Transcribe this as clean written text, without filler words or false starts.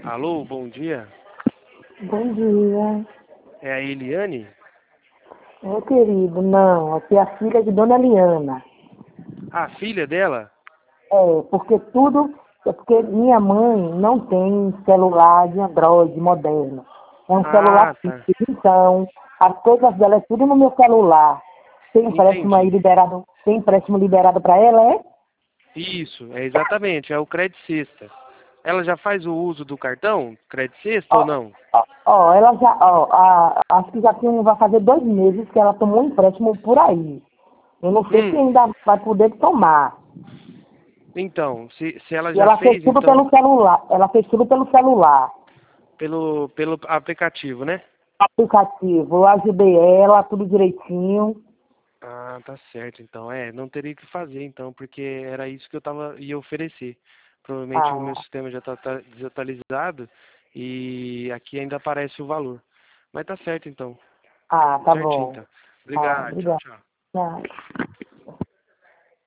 Alô, bom dia. Bom dia. É a Eliane? Ô, querido, não, aqui é a filha de Dona Liana. A filha dela? Porque minha mãe não tem celular de Android moderno. É um celular Ah, tá. fixo, então as coisas dela é tudo no meu celular. Entendi. Tem empréstimo liberado para ela, é? Isso, é exatamente, é o Credit Sexta. Ela já faz o uso do cartão Credit Sexta ou Ó, não? ela já, acho que vai fazer 2 meses que ela tomou um empréstimo por aí. Eu não sei se Hum, ainda vai poder tomar. então, se ela E já ela fez fez, tudo então, pelo celular. Ela fez tudo pelo celular. pelo aplicativo, né? Aplicativo. Eu ajudei ela, tudo direitinho. Ah, tá certo, então. Não teria que fazer, então, porque era isso que ia oferecer. Provavelmente o meu Ah, sistema já tá desatualizado e aqui ainda aparece o valor. Mas tá certo, então. tá Certinho, bom. então. Obrigado, tchau, Obrigada. tchau. Ah.